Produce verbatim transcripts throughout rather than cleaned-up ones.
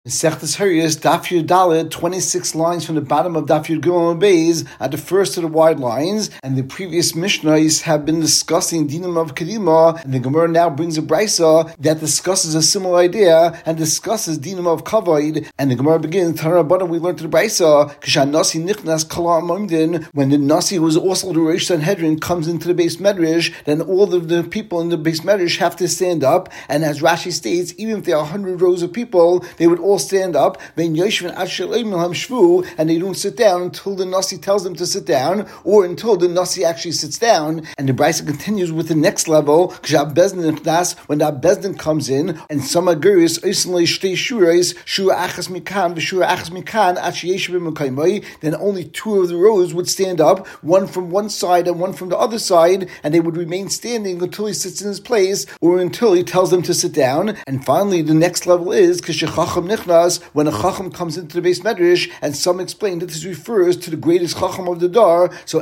Mesechtes Hariyos, Daf Yud Dalet, twenty-six lines from the bottom of Daf Yud Gimel Beis are the first of the wide lines, and the previous Mishnahs have been discussing Dinam of Kedima, and the Gemara now brings a Brisa that discusses a similar idea and discusses Dinam of Kavod, and the Gemara begins, Tanarabana, we learned to the Brisa, Kishan Nasi Nichnas Kala Amamdin, when the Nasi, who is also the Rosh Sanhedrin, comes into the base Medrash, then all of the people in the base Medrash have to stand up, and as Rashi states, even if there are one hundred rows of people, they would all stand up, and they don't sit down until the Nasi tells them to sit down, or until the Nasi actually sits down. And the Brisa continues with the next level, when the Bezdin comes in, and some aguris, then only two of the rows would stand up, one from one side and one from the other side, and they would remain standing until he sits in his place, or until he tells them to sit down. And finally, the next level is when a Chacham comes into the base Medrash, and some explain that this refers to the greatest Chacham of the Dar, so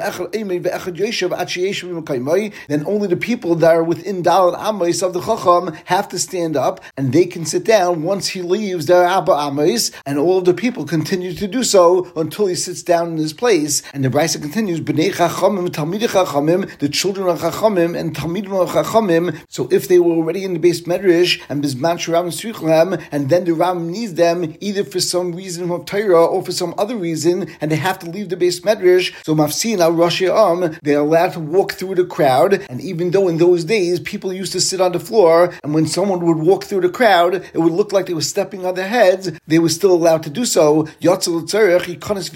then only the people that are within Daled Amos of the Chacham have to stand up, and they can sit down once he leaves their Abba Amos, and all of the people continue to do so until he sits down in his place. And the Brisa continues, B'nei Chachamim, Talmidei Chachamim, the children of Chachamim, and Talmidim of Chachamim, so if they were already in the base Medrash, and Bizman Sharam Tzrichem, and then the Ram needs them, either for some reason of Torah or for some other reason, and they have to leave the base Medrash, so Mafsin al Rosh Am, they're allowed to walk through the crowd, and even though in those days people used to sit on the floor, and when someone would walk through the crowd, it would look like they were stepping on their heads, they were still allowed to do so. Yatzel Tzarech,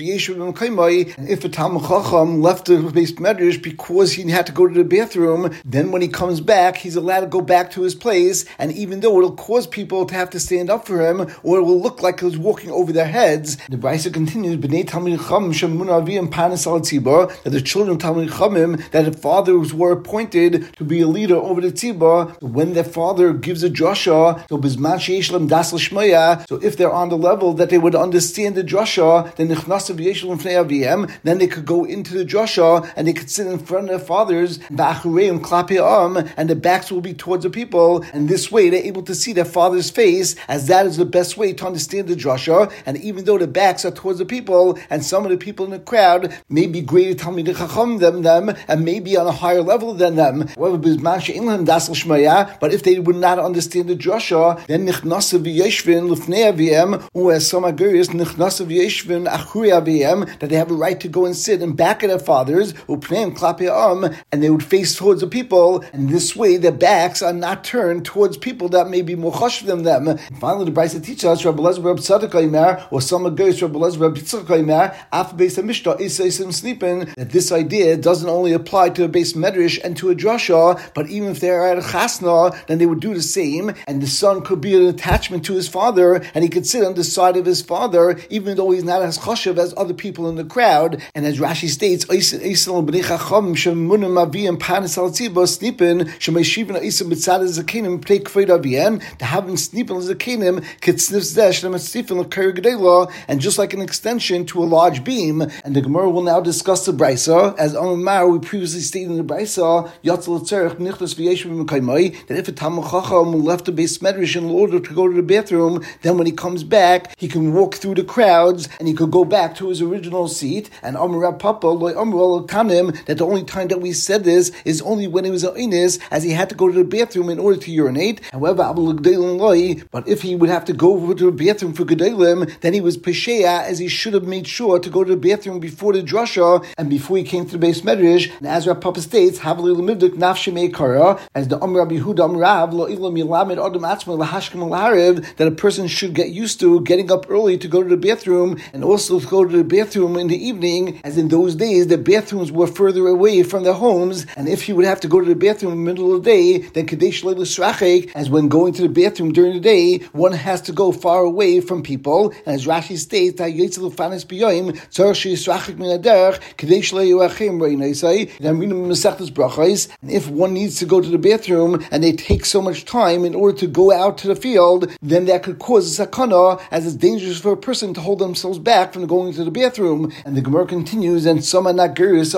and if a Talmid Chacham left the base Medrash because he had to go to the bathroom, then when he comes back, he's allowed to go back to his place, and even though it'll cause people to have to stand up for him, or it will look like he was walking over their heads, the Brisa continues, B'nei Talmid Chacham shemun avim panis al tzibur, that the children of Talmid Chachamim, that the fathers were appointed to be a leader over the tzibur, when their father gives a drasha, so bizman sheish lam das l'shmaya, so if they're on the level that they would understand the drasha, then nichnasav yesh lam fnei avim, then they could go into the drasha and they could sit in front of their fathers, ba'achureim klapi am, and the backs will be towards the people, and this way they're able to see their father's face, as that is the best way to understand the drasha. And even though the backs are towards the people, and some of the people in the crowd may be greater Talmidei Chacham than them, and may be on a higher level than them, however, but if they would not understand the drasha, then nichnasa v'yeshvin l'fnei aviem, or as some aguris nichnasa v'yeshvin achuri aviem, that they have a right to go and sit in back of their fathers, upneim klapi am, and they would face towards the people, and this way their backs are not turned towards people that may be more chashuv than them. And finally, the Brisa teaches us, Rabbi Elazar Reb Tzadok Omer, or some aguris Rabbi Elazar Reb Yitzchak Omer, after base Mishnah is sleeping, that this idea doesn't only apply to a base Medrash and to a drasha, but even if they're at a chasna, then they would do the same, and the son could be an attachment to his father, and he could sit on the side of his father, even though he's not as chashuv as other people in the crowd. And as Rashi states, to having snipen as a kenim, and just like an extension to a large beam. And the Gemara will now discuss the Brisa, as Amar we previously stated in the Brisa, that if a Talmid Chacham left the base Medrash in order to go to the bathroom, then when he comes back, he can walk through the crowds and he could go back to his original seat. And Amar Papa, that the only time that we said this is only when he was an Einis, as he had to go to the bathroom in order to urinate. However, but if he would have to go over to the bathroom for Gedalim, then he was Pesheya, as he should have made sure to go to the bathroom before the drasha and before he came to the base Medrash. And as Rav Papa states, as the Amr Rabbi Yehuda Amr Rav, that a person should get used to getting up early to go to the bathroom, and also to go to the bathroom in the evening, as in those days the bathrooms were further away from their homes, and if he would have to go to the bathroom in the middle of the day, then Kadesh Leila Srachek, as when going to the bathroom during the day, one has to go far away from people, and as Rashi states, that and if one needs to go to the bathroom and they take so much time in order to go out to the field, then that could cause a sakana, as it's dangerous for a person to hold themselves back from going to the bathroom. And the Gemara continues, and some are not gurus,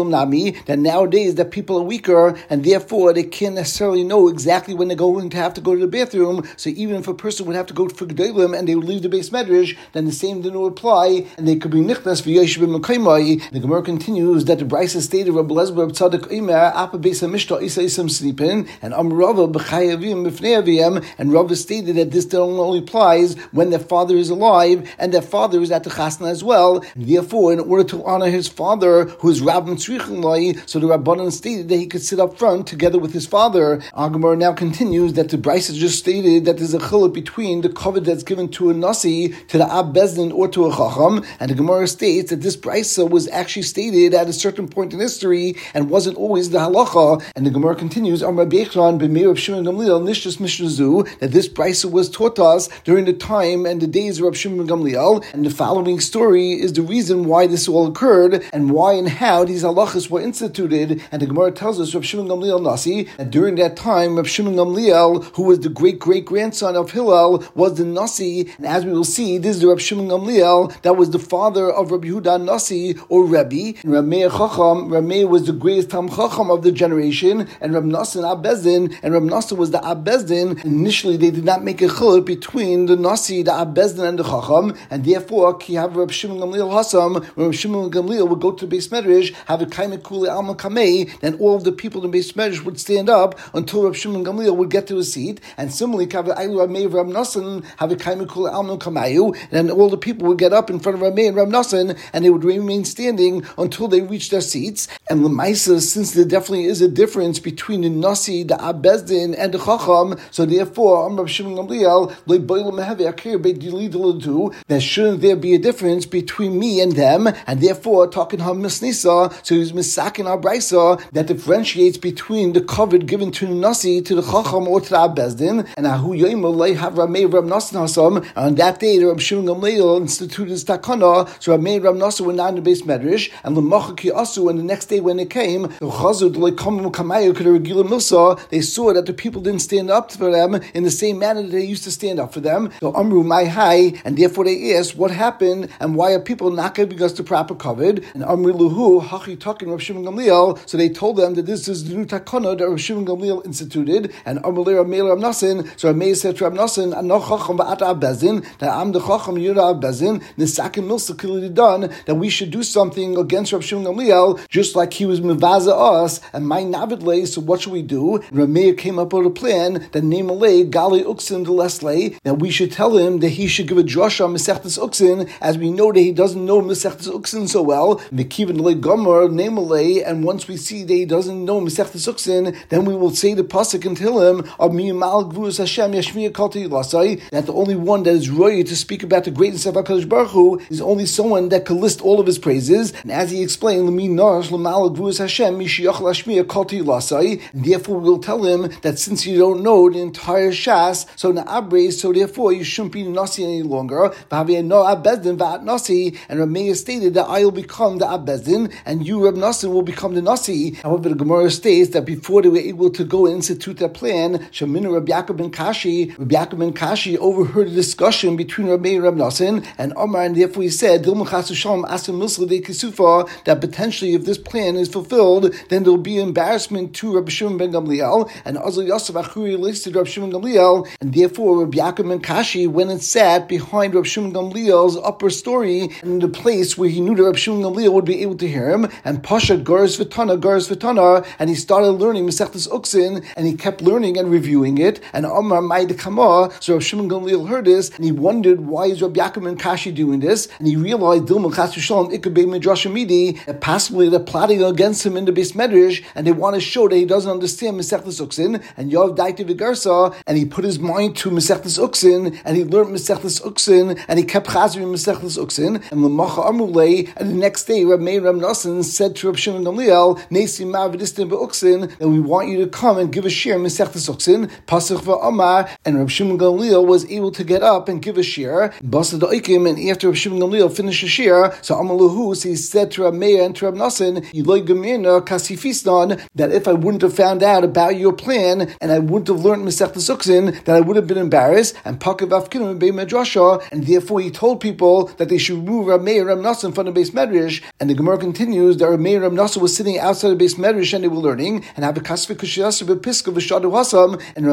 that nowadays that people are weaker, and therefore they can't necessarily know exactly when they're going to have to go to to the bathroom. So even if a person would have to go for Gedolim and they would leave the base medrash, then the same didn't apply, and they could be nichnas for Yeshiva Mekaimai. The Gemara continues that the Brisa stated Rabbi Elazar Bar Tzadok Imer Apa Beis Hamishta Isa Isam sleeping, and Am Rava B'Chayavim B'Fnei Aviyam, and Rava stated that this only applies when their father is alive and their father is at the chasna as well. And therefore, in order to honor his father, who is Rabban Tzrichen Lai, so the Rabbanan stated that he could sit up front together with his father. Our Gemara now continues that the Brisa just stated that there's a chiluk between the covet that's given to a nasi, to the Ab Bezdin, or to a chacham, and the Gemara states that this Brisa was actually stated at a certain point in history and wasn't always the halacha. And the Gemara continues, Amar Bechran b'Meir of Shimon Gamliel nishtas mishnazu, that this Brisa was taught us during the time and the days of Rav Shimon Gamliel, and the following story is the reason why this all occurred and why and how these halachas were instituted. And the Gemara tells us Rav Shimon Gamliel Nasi, that during that time Rav Shimon Gamliel, who was the great great grandson of Hillel, was the Nasi, and as we will see, this is the Rav Shimon Gamliel that was the father of Rabbi Yehuda Nasi, or Rebbe. And Rav Meir Chacham, Rav Meir was the greatest Tam Chacham of the generation, and Rav Nassan Ab Bezdin, and Rav Nassan was the Ab Bezdin. Initially, they did not make a chiluk between the Nasi, the Ab Bezdin, and the Chacham, and therefore, ki have Rav Shimon Gamliel Hassam, when Rav Shimon Gamliel would go to the Beis Medrash, have a kaimek kule alma kamei, then all of the people in the Beis Medrash would stand up until Rav Shimon Gamliel would get to his seat, and similarly, have Ailu Rav Meir Rav Nassan, have a kaimek kule alma kamayu, and then all the people would get up in front of Rav Meir and Rav Nassan, and they would remain standing until they reached their seats. And Lemaisa, since there definitely is a difference between the Nasi, the Ab Bezdin, and the Chacham, so therefore, Am Rav Shimon Gamliel, that shouldn't there be a difference between me and them, and therefore, talking Ham Misnisa, so he's misakin our Brisa, that differentiates between the covet given to the Nasi, to the Chacham, or to the Ab Bezdin, and Ahu Yoimah Lei have Rav Meir Rav Nassan Hasam, and on that day, the Rav Shimon Gamliel instituted his takana, so Rav Meir Rav Nassan were not in the Beis Medrash, and L'machaki Asu, and the next day when they came, the Chazud L'Kamim Kamayu K'da Regila Milsa, they saw that the people didn't stand up for them in the same manner that they used to stand up for them. So Amru Mai Hai, and therefore they asked what happened and why are people not giving us the proper covet? And Amru Luhu Hachi Takin Rav Shimon Gamliel. So they told them that this is the new takana that Rav Shimon Gamliel instituted. And Amru Rav Meir Rav Nassan. So Rav Meir said to Rav Nassan, "Anoch Chacham Ba'at Ab Bezdin, that I'm the Chacham Yudah Ab Bezdin. Nisakim Milsa Kilidi done that we should do something against Rav Shimon Gamliel, just like he was mevaza us and my navid lay. So what should we do?" And Rav Meir came up with a plan that name alay Gali Uksin the Lesley, that we should tell him that he should give a drasha on Masechtas Uksin, as we know that he doesn't know Masechtas Uksin so well. Mekivan le Gomer name alay, and once we see that he doesn't know Masechtas Uksin, then we will say the pasuk and tell him of Miyamal Gvurus Hashem Yashmiya Kalti Lasai, that the only one that is roy to speak about the greatness of HaKadosh Baruch Hu is only someone that can list all of his praises. And as he explained, L'mi Narash L'mal Gvurus Hashem Mishiyach Lashmiya Kalti Lasai, and therefore we'll tell him that since you don't know the entire Shas, so Na'abre, so therefore you shouldn't be the Nasi any longer. No Ab Bezdin Va'at Nasi, and Rav Meir stated that I will become the Ab Bezdin, and you, Rav Nassan, will become the Nasi. However, the Gemara states that before they were able to go and institute that plan, Shaminu Rabbi Yaakov ben Kashi, Rabbi Yaakov ben Kashi overheard a discussion between Rav Meir and Rav Nassan and Omar, and therefore he said, that potentially if this plan is fulfilled, then there will be embarrassment to Rabbi Shimon ben Gamliel, and Azal Yosef Achuri listed Rabbi Shimon Gamliel, and therefore Rabbi Yaakov ben Kashi went and sat behind Rabbi Shimon Gamliel's upper story, and in the place where he knew that Rabbi Shimon Gamliel would be able to hear him, and Pasha Gars Vitana, Gars Vitana, and he started learning Masechtas Uksin, and he kept learning and reviewing it, and Omar Maid Kama, so Rabbi Shimon Gamliel heard this, and he wondered why is Rabbi Yaakov ben Kashi doing this, and he realized Dilma Chas V'Shalom Ikabei Midrash Amidi, that possibly they're plotting against him in the Beis Medrash, and they want to show that he doesn't understand Masechtas Uksin, and Yov Daiti V'Garsa, and he put his mind to Masechtas Uksin, and he learned Masechtas Uksin, and he kept Chazrim Masechtas Uksin, and L'macha Amulei, and the next day Rav Meir Rav Nassan said to Rabbi Shimon Gamliel, Nesi Ma'avidistin Be'Uksin, that we want you to come and give a shir Masechtas Uksin, Pasach V'Amar, and Rabbi Shimon Gamliel was able to get up and give a shir, Basa Da'ikim, and after Rabbi Shimon Gamliel finished the shir, so Amaluhu, so he said to Rav Meir and to Rav Nassan, Yiloi Gemirna Kasifistan, that if I wouldn't have found out about your plan, and I wouldn't have learned Masechtas Uksin, that I would have been embarrassed, and Pakav Afkinim Bei Medrasha, and therefore he told people that they should remove Rav Meir and Rav Nassan from the Beis Medrash, and the Gemara continues that Rav Meir and Rav Nassan was sitting outside the Beis Medrash and they were learning, and have a Kasvei Kushiyasa B'Piska V'Shadu Hasam, and Rav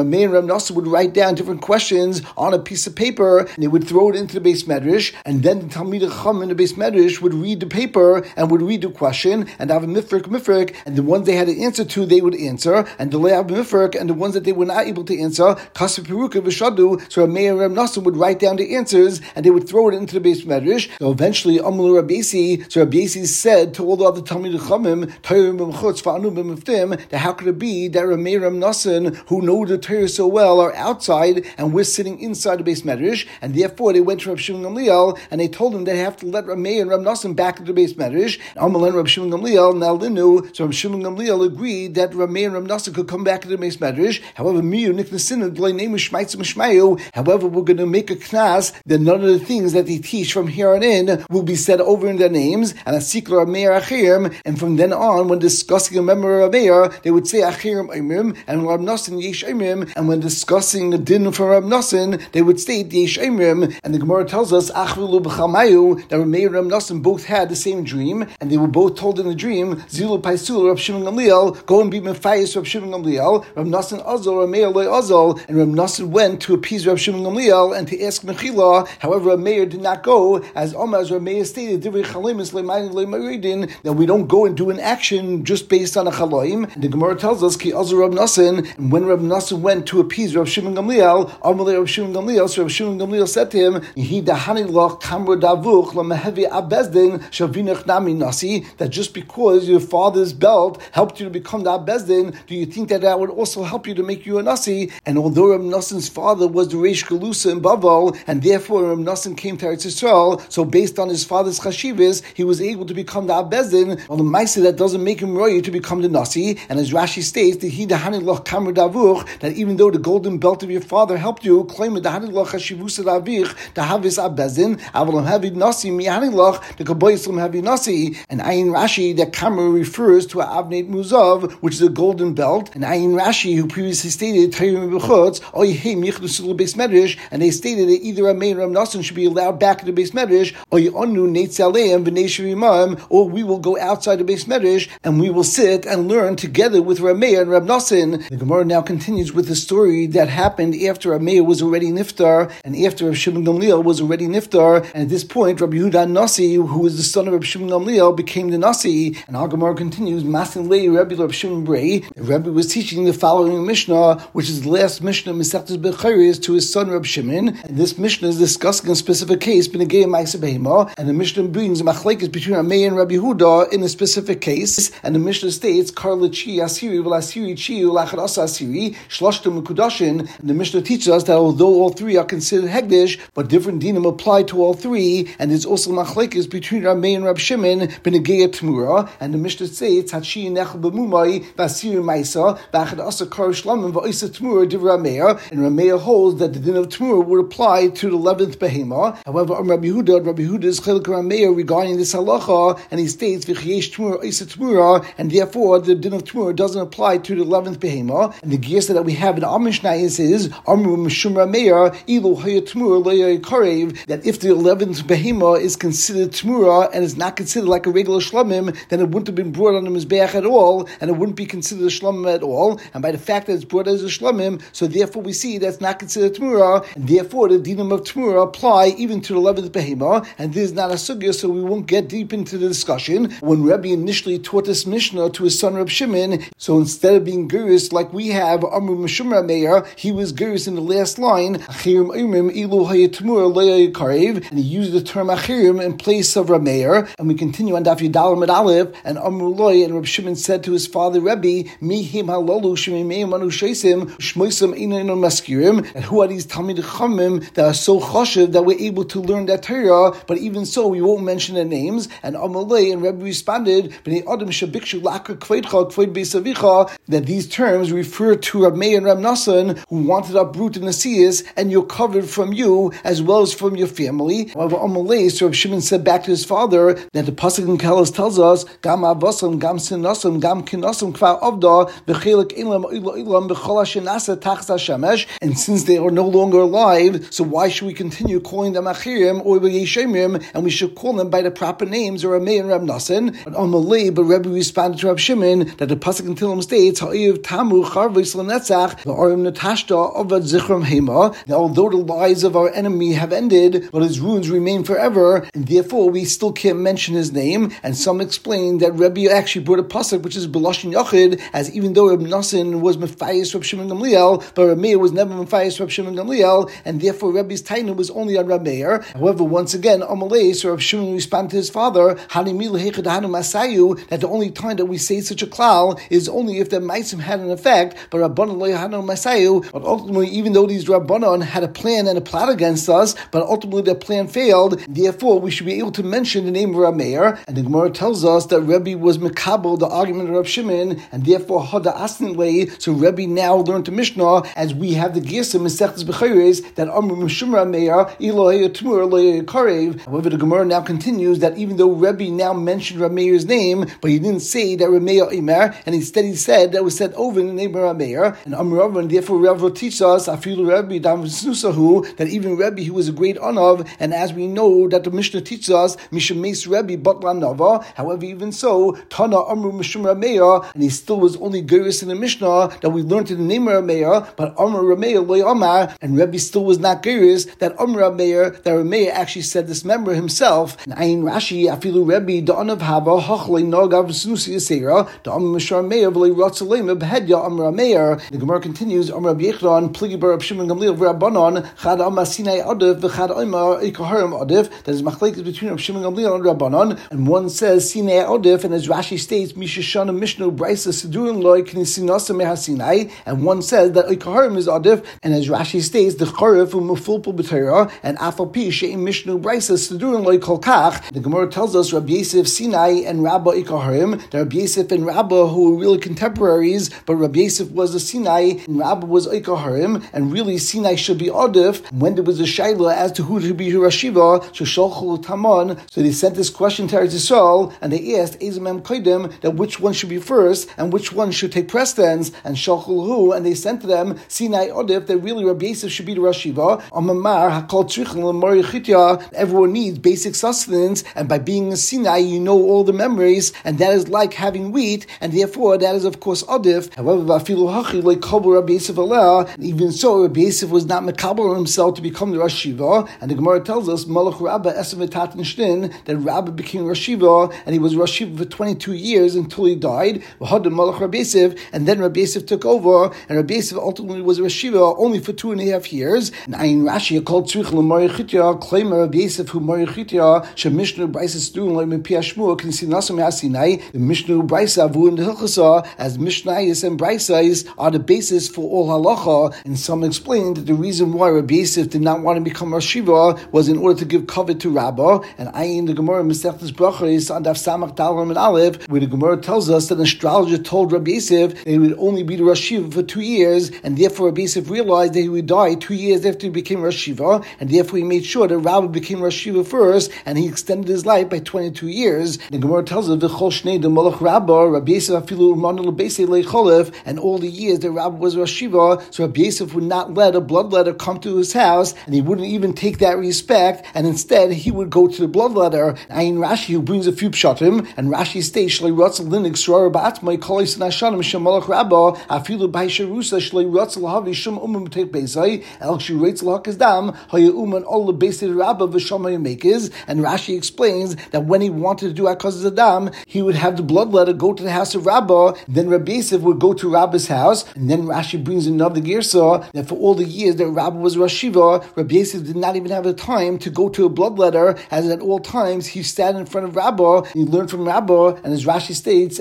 Reb Meir and Reb Nosson would write down different questions on a piece of paper, and they would throw it into the Beis Medrash, and then the Talmidei Chacham in the Beis Medrash would read the paper and would read the question and have a mifrik mifrik, and the ones they had to answer to, they would answer, and the le'av mifrik, and the ones that they were not able to answer, kasef peruka v'shadu. So Reb Meir and Reb Nosson would write down the answers, and they would throw it into the Beis Medrash. So eventually, Amul Rabbi Yasi, so Rabbi Yasi said to all the other Talmidei Chachamim, Torah b'mchutz v'anu b'miftim, that how could it be that Reb Meir and Reb Nosson, who know the Torah so well, are outside and we're sitting inside the Beis Medrash, and therefore they went to Reb Shimon Gamliel and they told him they have to let Reb Meir and Reb Nosson back into the Beis Medrash. Amalei and Reb Shimon Gamliel Naldinu, so Reb Shimon Gamliel agreed that Reb Meir and Reb Nosson could come back into the Beis Medrash. However, Miyu Niknasin Blei Neimu Shmaitz Mishmayu. However, we're going to make a knas that none of the things that they teach from here on in will be said over in their names, and a sikla Reb Meir Achirim, and from then on, when discussing a member of Reb Meir, they would say Achirim Oimrim, and Reb Nosson Yesh Oimrim, and when discussing the din for Reb Nosson, they would state Yesh Oimrim, and the Gemara tells us Achvilu B'Chamayu, that Reb Meir and Reb Nosson both had the same dream, and they were both told in the dream, Zilu Paisul Reb Shimon Gamliel, go and be Mephias Reb Shimon Gamliel, Reb Nosson Azol, Reb Meir Loi Azol, and Reb Nosson went to appease Reb Shimon Gamliel and to ask Mechila. However, Reb Meir did not go, as Omaz Reb Meir stated, Divrei Chalimis Leimayim Leimayridin, that we don't go and do an action just based on a Chaloim. And the Gemara tells us, Ki Azol Reb Nosson, and when Reb Nosson went to appease Reb Shimon Gamliel, Amalei Reb Shimon Gamliel, so Reb Shimon Gamliel said to him, Yehi dahani loch kamra davuch lamehevi abezdin shavinach nami nasi, that just because your father's belt helped you to become the abezdin, do you think that that would also help you to make you a nasi? And although Reb Nosson's father was the Reish Galusa in Bavel, and therefore Reb Nosson came to Eretz Yisrael, so based on his father's chashivas, he was able to become the abezdin. Well, the Maisa that doesn't make him roy to become the nasi, and as Rashi states, that he dahani loch kamra davuch, that even though the golden belt of your father helped you, claim it dahani loch chashivusa davich, to have his abezdin, avalam havi nasi miyani loch, the kaboyislam havi nasi, and Ayin Rashi, that kamra refers to a avneit muzav, which is a golden belt, and Ayin Rashi, who previously stated, and they stated that either Reb Meir and Reb Nosson should be allowed back in the Beis Medrash, or we will go outside the Beis Medrash and we will sit and learn together with Reb Meir and Reb Nosson. The Gemara now continues with the story that happened after Reb Meir was already niftar, and after Reb Shimon Gamliel was already niftar, and at this point Rabbi Yehuda Nasi, who was the son of Reb Shimon Gamliel, became the Nasi. And our Gemara continues, Masin Lei Rabbi Reb Shimon Brei, Rabbi was teaching the following Mishnah, which is the last Mishnah Mesechtes Becharis, to his son Reb Shimon, and this Mishnah is discussing a specific case, B'negei Ma'aseh Behema, and the Mishnah brings a machlekes between Reb Meir and Rabbi Yehuda in a specific case, and the Mishnah states, Karla Chi Asiri V'Lasiri Chi Ulachad Asa Asiri Shloshtem Mekudashin, and the Mishnah teaches us that although all three are considered Hegdish, but different dinim apply to all three, and there's also machlekes between Reb Meir and Reb Shimon B'negei Tmura, and the Mishnah states, Hachi Nechel B'Mumai V'Asiri Ma'isa V'Achad Asa Kar Shlamim V'Isa Tmura Div Reb Meir, and Reb Meir holds that the din of Tmura would apply to the eleventh behema. However, on Rabbi Yehuda, Rabbi Yehuda is Chelik Reb Meir regarding this halacha, and he states V'Chayesh Tmura Isa Tmura, and therefore the din of Tmura doesn't apply to the eleventh behema. And the giyasa that we have in our Mishnah is Amru Mishum Reb Meir Ilu Haya Tmura Le'Yay Karev, that if the eleventh behema is considered Tmura and is not considered like a regular shlamim, then it wouldn't have been brought on the mizbeach at all, and it wouldn't be considered a shlamim at all. And by the fact that it's brought as a shlamim, so therefore we see that's not considered Tmura, and therefore the dinim of Tmura apply even to the eleventh behema, and this is not a sugya, so we won't get deep into the discussion. When Rebbe initially taught this Mishnah to his son Reb Shimon, so instead of being Guris like we have Amru Mishum Reb Meir, he was Guris in the last line, Achirim Oimrim Ilu Haya Tmura Le'Yay Karev, and he used the term Achirim in place of Reb Meir. And we continue on Daf Yudal Med Aleph, and Amru Loi, and Reb Shimon said to his father Rebbe, Mihim Halalu Shemimeim Anu Sheisim Shmoisam Einu Maskirim, and who are these Talmidei Chachamim that are so chashiv that we're able to learn that Torah, but even so we won't mention their names. And Amalei and Rebbe responded, B'nei Adam Shabikshu Laka Kveidcha Kveid Beisavicha, that these terms refer to Reb Meir and Reb Nosson, who wanted to uproot the Nasias, and you're covered from you as well as from your family. However, Amalei, so Reb Shimon said back to his father that the pasuk in Kelos tells us, Gam Avosam, Gam Sinasam, Gam Kinasam Kvar Avda, V'chelik Ilam Ilam Ilam B'chol Hashanasa Tachs Hashemesh, and since they are no longer alive, so why should we continue calling them Achirim or Yeshemim, and we should call them by the proper names, or Reb Meir and Reb Nosson? But Amalei, but Rebbe responded to Reb Shimon that the pasuk in Tehillim states, Ha'iv Tamu Charvis L'Netzach although the lies of our enemy have ended, but his ruins remain forever, and therefore we still can't mention his name. And some explain that Rebbe actually brought a pasuk which is B'lashon Yachid, as even though Reb Nosson was Mefayis Reb Shimon Gamliel, but Reb Meir was never Mefayis Reb Shimon Gamliel, and therefore Rebbe's taina was only on Reb Meir. However, once again, Amalei, so Reb Shimon responded to his father, that the only time that we say such a klal is only if the Maisim had an effect, but Rabbanon lo yahanu Masayu. But ultimately, even though these Rabbanon had a plan and a plot against us, but ultimately their plan failed, therefore we should be able to mention the name of Reb Meir. And the Gemara tells us that Rebbe was mekabel, the argument of Reb Shimon, and therefore hada asnilei. So Rebbe now learned the Mishnah, as we have the Girsa Masechtas Bechayres, that Amr Mishum Reb Meir Elohe Tumur Elohe Karev. However, the Gemara now continues that even though Rebbe now mentioned Reb Meir's name, but he didn't say that Reb Meir Imer, and instead he said that was said over in the name of Reb Meir. And Amr Rav, and therefore Rav teaches us Afilu Rebbe Dam Snusahu, that even Rebbe, who was a great Anav, and as we know that the Mishnah teaches us Mishum Meis Rebbe Batlan Nava. However, even so, Tana Amr Mishum Reb Meir, and he still was only Geras in the Mishnah that we learned in the name of Reb Meir, but Amr Reb Meir Lo Amar, and Rebbe still was not Geras, that Amr Reb Meir, that Reb Meir actually said this member himself. And Ayin Rashi Afilu Rebbe Da Anav Hava Hachle Nogav Snusi Yisera Da Amr Mishar Meir V'Lei Ratzalem Behedya Amr Meir. The Gemara continues Amr Reb Yechon Pligi Bar Reb Shimon Gamliel V'Rabbanon Chad Amar Sinai Adif V'Chad Amar Ikaharim Adif. That is machlekes between Reb Shimon Gamliel and Rabbanon, and one says Sinai Adif, and as Rashi states Mishashana Mishnah Brisa Sedurin Loi Knisinasa Mehasinai, and one says that Ikaharim is Adif, and as Rashi states the Charif Umufulpul B'Torah and Afalpi Sheim Mishnah Brisa Sedurin Loi Kolkach. The Gemara tells us Rabbi Yosef Sinai and Rabba Ikaharim, that Rabbi Yosef and Rabba who were really contemporaries, but Rabbi Yosef was the Sinai and Rabba was Ikaharim, and really Sinai should be Adif. When there was a shaila as to who to be Hirashiva, so Sholchul Taman, so they sent this question to Eretz Yisrael, and they asked Ezemem Kodim that which one should be first and which one should take precedence, and Sholchul Hu, and they sent to them Sinai Adif, that really Rabbi Yosef should be the Rashiva. Amamar Hakol Tzrichel L'Mori Chitya, everyone needs basic sustenance, and by being a Sinai you know all the memories, and that is like having wheat, and therefore that is of course Adif. However, Vafilu Hachi like Kabul Rabbi Yosef Aleh, even so Rabbi Yosef was not Mekabel himself to become the Rashiva, and the Gemara tells us Malach Rabba Esav Shtin, that Rabba became Rashiva, and he was Rashiva for twenty-two years until he died. Malach Rabbi Yosef, and then Rabbi Yosef took over, and Rabbi Yosef ultimately was Rashiva only for two and a half years. And Ayin Rashi called Tzrich L'Mari Chitya, claim Rabbi Yosef who Mari Chitya, Shemishnu Brisa doing like Mepia Shmuel, Knisinasam Hasinai, the Mishnu Brisa Avu and the Hilchasa, as Mishnayis and Brisais are the basis for all halacha. And some explain that the reason why Rabbi Yosef did not want to become Rashiva was in order to give covet to Rabbah. And Ayin the Gemara Masechtas Brachos on Daf Samach Dalam and Aleph, where the Gemara tells us that an astrologer told Rabbi Yosef that he would only be the Rashiva for two years, and therefore Rabbi Yosef realized that he would die two years after he became Rashiva, and therefore he made sure that Rabbah became Rashiva first, and he extended his life by twenty-two years. The Gemara tells us V'chol Shnei the Malach Rabbah Rabbi Yosef Afilu Uman L'Beisei Leicholef, and all the years that Rabbah was Rashiva, so Rabbi Yosef would not let a bloodletter come to his house, and he wouldn't even take that respect, and instead he would go to the bloodletter. Ayin Rashi who brings a few pshatim, and Rashi states Shlei Ratzal Linik Srara Ba'atmai Kolis Nashanim Shem Malach Rabbah Afilu B'Haisharusa Shlei Ratzal Havi Shem Umam B'Teich Beisai El Shu Ratzal Hakazdam Haya Uman Ol L'Beisei Rabbah V'Sham Hayamekes. And Rashi explains that when he wanted to do Akaz Adam, he would have the bloodletter go to the house of Rabbah, then Rabbi Yosef would go to Rabbah's house, and then Rashi brings another Girsa that for all the years that Rabbah was Rashiva, Rabbi Yosef did not even have the time to go to a bloodletter, as at all times he sat in front of Rabbah, he learned from Rabbah, and as Rashi states,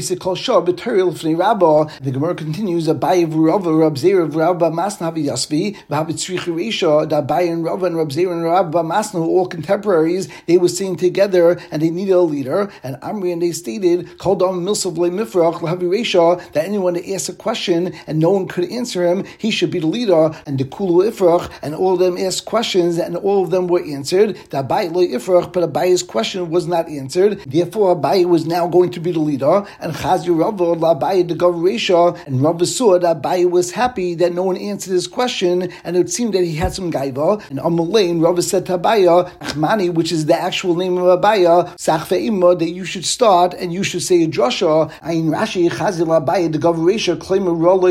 the Gemara continues, Abaye v'Rava Rab Zera v'Rabba Masna v'Yasvi v'Habitzricha Reisha, that Abaye and Rava and Rab Zera and Rabba Masna, who all contemporaries, they were sitting together and they needed a leader, and Amri and they stated, Kol Dam Milsav Le Mifrach L'Havi Reisha, that anyone that asked a question and no one could answer him, he should be the leader, and the Kulu Ifrach, and all of them asked questions and all of them were answered. The Abaye Lo Ifrach, but Abaye's question was not answered, therefore Abaye was now going to be the leader, and Chazi Rava L'Abaye the Gav Reisha, and Rava saw that Abaye was happy that no one answered his question, and it seemed that he had some gaiva, and Amalei, and Rava said to Abaye, Achmani, which is the actual name of Abaye, Sachve Imma, that you should start and you should say a drasha. Ayin Rashi Chazi L'Abaye the Gav Reisha, claim a Rolei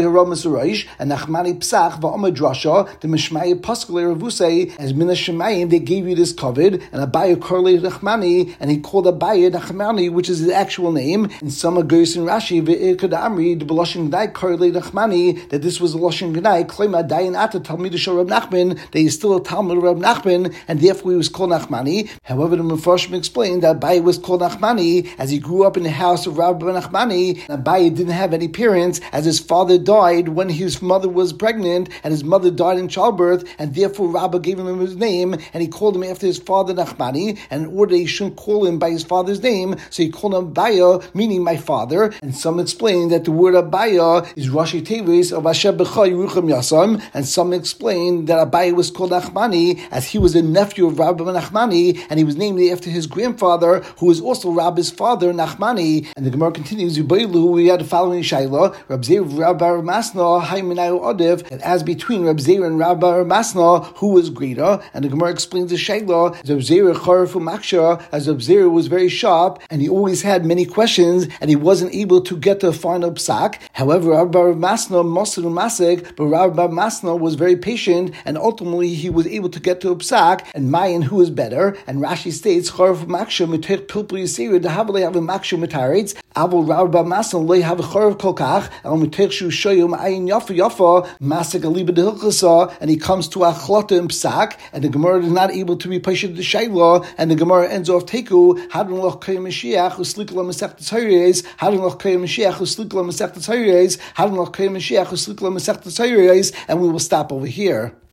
Haramas Reish, and Nachmani Psach Va'Amad Drasha, the Mishmaya Paskale Ravusei, as Mina Shemayim, they gave you this covered, and Abaye Korle Nachmani, and he called Abaye Nachmani, which is his actual name. And some Agos and Rashi, Ve'ikad Amri, the Beloshin Gnai Korle Nachmani, that this was a Loshin Gnai, Klema Dayan Ata Talmid Rab Nachman, that he's still a Talmud of Rab Nachman, and therefore he was called Nachmani. However, the Mefarshim explained that Abaye was called Nachmani as he grew up in the house of Rabbi Nachmani, and Abaye didn't have any parents, as his father died when his mother was pregnant, and his mother died in childbirth, and therefore Rabbi gave him his name, and he called him after his father Nachmani, and in order he shouldn't call him by his father's name, so he called him Abaye, meaning my father. And some explain that the word Abaye is Rashi Tevis of Asher B'cha Yerucham Yasam, and some explain that Abaye was called Nachmani as he was a nephew of Rabbi Nachmani, and he was named after his grandfather, who was also Rabbi's father, Nachmani. And the Gemara continues, we had the following Shaila, Rab Zeir Rabbi Masna, Haiminayu Odev, and as between Rab Zeir and Rabbi Masna, who was greater? And the Gemara explains the Shaila, Rab Zeir Charafu Maksha, as Rab Zeir was very sharp, and he always had many questions, and he wasn't able to get to a final psak. However, Rabbi Masna, Mosid Masik, but Rabbi Masna was very patient, and ultimately he was able to get to a psak, and Mayan, who is better? And Rashi states, Charafu Maksha, Mitech Pilpul Yisir, the Havale have a Maksha Mitaritz, Avol Rabbi Masna, Lay have a Charav Kolkach, El Mitech Shu Shoyum Ayin Yafa Yafa, Masik Aliba de Hilchasa, and he comes to Achlota and Psak, and the Gemara is not able to be patient the Shaila, and the Gemara ends off Teku, Hadron Loch Kayim Mashiach, Uslikla Masech Tzayres, Hadron Loch Kayim Mashiach, Uslikla Masech Tzayres, Hadron Loch Kayim Mashiach, Uslikla Masech Tzayres, and we will stop over here.